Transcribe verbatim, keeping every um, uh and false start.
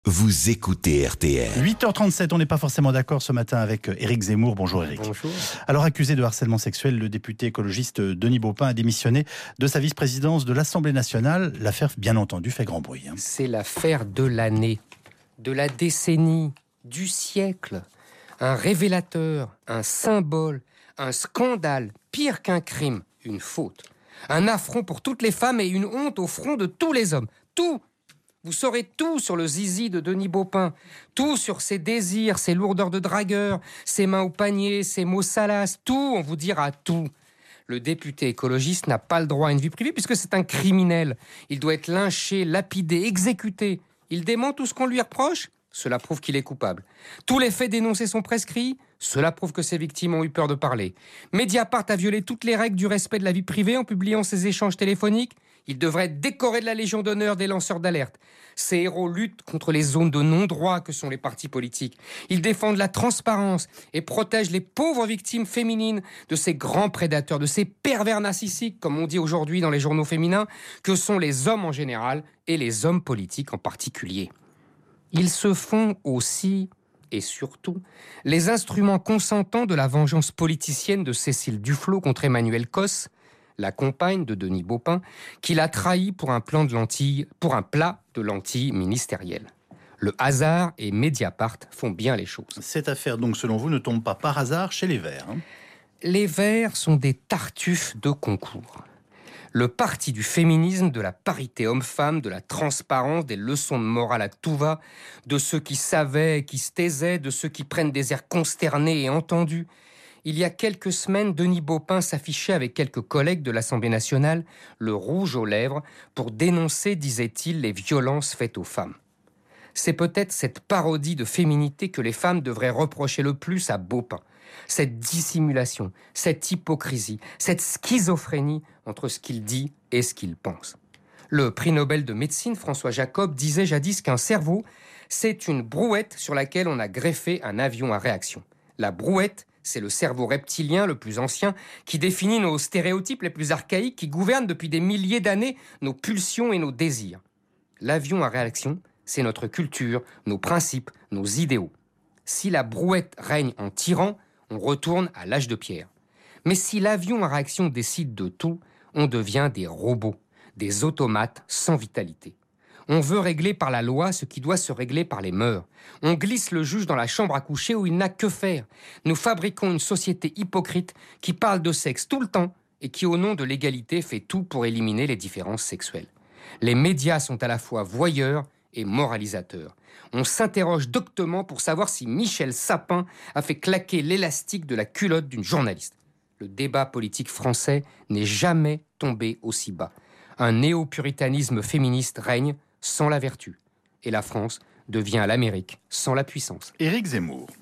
Vous écoutez R T L. huit heures trente-sept, on n'est pas forcément d'accord ce matin avec Éric Zemmour. Bonjour Éric. Bonjour. Alors accusé de harcèlement sexuel, le député écologiste Denis Baupin a démissionné de sa vice-présidence de l'Assemblée nationale. L'affaire, bien entendu, fait grand bruit. Hein. C'est l'affaire de l'année, de la décennie, du siècle. Un révélateur, un symbole, un scandale, pire qu'un crime, une faute. Un affront pour toutes les femmes et une honte au front de tous les hommes. Tout. Vous saurez tout sur le zizi de Denis Baupin, tout sur ses désirs, ses lourdeurs de dragueur, ses mains au panier, ses mots salaces, tout, on vous dira tout. Le député écologiste n'a pas le droit à une vie privée puisque c'est un criminel. Il doit être lynché, lapidé, exécuté. Il dément tout ce qu'on lui reproche. Cela prouve qu'il est coupable. Tous les faits dénoncés sont prescrits. Cela prouve que ses victimes ont eu peur de parler. Mediapart a violé toutes les règles du respect de la vie privée en publiant ses échanges téléphoniques. Il devrait être décoré de la Légion d'honneur des lanceurs d'alerte. Ces héros luttent contre les zones de non-droit que sont les partis politiques. Ils défendent la transparence et protègent les pauvres victimes féminines de ces grands prédateurs, de ces pervers narcissiques, comme on dit aujourd'hui dans les journaux féminins, que sont les hommes en général et les hommes politiques en particulier. Ils se font aussi, et surtout, les instruments consentants de la vengeance politicienne de Cécile Duflot contre Emmanuel Cos, la compagne de Denis Baupin, qui l'a trahi pour un plan de lentilles, pour un plat de lentilles ministérielles. Le hasard et Mediapart font bien les choses. Cette affaire, donc, selon vous, ne tombe pas par hasard chez les Verts. Hein. Les Verts sont des tartuffes de concours. Le parti du féminisme, de la parité homme-femme, de la transparence, des leçons de morale à tout va, de ceux qui savaient et qui se taisaient, de ceux qui prennent des airs consternés et entendus. Il y a quelques semaines, Denis Baupin s'affichait avec quelques collègues de l'Assemblée nationale, le rouge aux lèvres, pour dénoncer, disait-il, les violences faites aux femmes. C'est peut-être cette parodie de féminité que les femmes devraient reprocher le plus à Baupin. Cette dissimulation, cette hypocrisie, cette schizophrénie entre ce qu'il dit et ce qu'il pense. Le prix Nobel de médecine, François Jacob, disait jadis qu'un cerveau, c'est une brouette sur laquelle on a greffé un avion à réaction. La brouette, c'est le cerveau reptilien le plus ancien qui définit nos stéréotypes les plus archaïques, qui gouvernent depuis des milliers d'années nos pulsions et nos désirs. L'avion à réaction, c'est notre culture, nos principes, nos idéaux. Si la brouette règne en tyran, on retourne à l'âge de pierre. Mais si l'avion à réaction décide de tout, on devient des robots, des automates sans vitalité. On veut régler par la loi ce qui doit se régler par les mœurs. On glisse le juge dans la chambre à coucher où il n'a que faire. Nous fabriquons une société hypocrite qui parle de sexe tout le temps et qui, au nom de l'égalité, fait tout pour éliminer les différences sexuelles. Les médias sont à la fois voyeurs et moralisateurs. On s'interroge doctement pour savoir si Michel Sapin a fait claquer l'élastique de la culotte d'une journaliste. Le débat politique français n'est jamais tombé aussi bas. Un néo-puritanisme féministe règne sans la vertu. Et la France devient l'Amérique sans la puissance. Éric Zemmour.